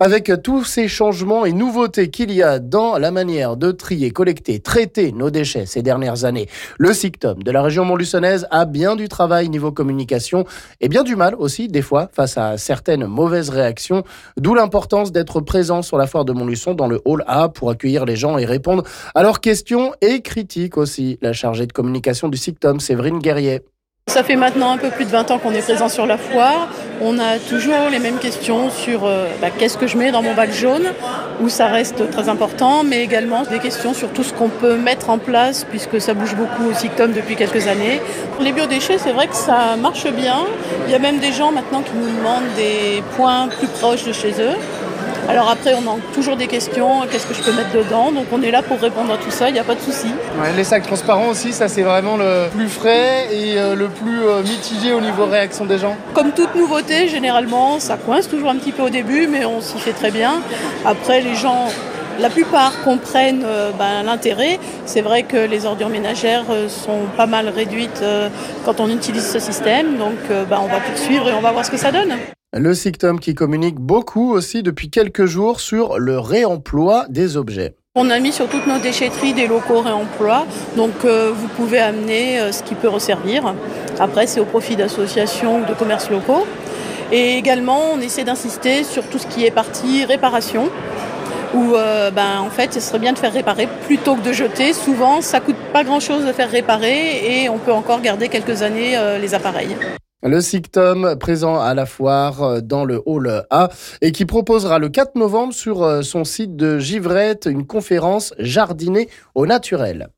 Avec tous ces changements et nouveautés qu'il y a dans la manière de trier, collecter, traiter nos déchets ces dernières années, le SICTOM de la région montluçonnaise a bien du travail niveau communication et bien du mal aussi des fois face à certaines mauvaises réactions, d'où l'importance d'être présent sur la foire de Montluçon dans le hall A pour accueillir les gens et répondre à leurs questions et critiques aussi. La chargée de communication du SICTOM, Séverine Guerrier. Ça fait maintenant un peu plus de 20 ans qu'on est présent sur la foire. On a toujours les mêmes questions sur qu'est-ce que je mets dans mon bac jaune, où ça reste très important, mais également des questions sur tout ce qu'on peut mettre en place, puisque ça bouge beaucoup au SICTOM depuis quelques années. Les biodéchets, c'est vrai que ça marche bien. Il y a même des gens maintenant qui nous demandent des points plus proches de chez eux. Alors après, on a toujours des questions, qu'est-ce que je peux mettre dedans? Donc on est là pour répondre à tout ça, il n'y a pas de souci. Ouais, les sacs transparents aussi, ça c'est vraiment le plus frais et le plus mitigé au niveau réaction des gens. Comme toute nouveauté, généralement, ça coince toujours un petit peu au début, mais on s'y fait très bien. Après, les gens, la plupart comprennent l'intérêt. C'est vrai que les ordures ménagères sont pas mal réduites quand on utilise ce système. Donc on va poursuivre et on va voir ce que ça donne. Le SICTOM qui communique beaucoup aussi depuis quelques jours sur le réemploi des objets. On a mis sur toutes nos déchetteries des locaux réemploi, donc vous pouvez amener ce qui peut resservir. Après, c'est au profit d'associations ou de commerces locaux. Et également, on essaie d'insister sur tout ce qui est partie réparation, où en fait, ce serait bien de faire réparer plutôt que de jeter. Souvent, ça coûte pas grand-chose de faire réparer et on peut encore garder quelques années les appareils. Le SICTOM présent à la foire dans le hall A et qui proposera le 4 novembre sur son site de Givrette une conférence jardiner au naturel.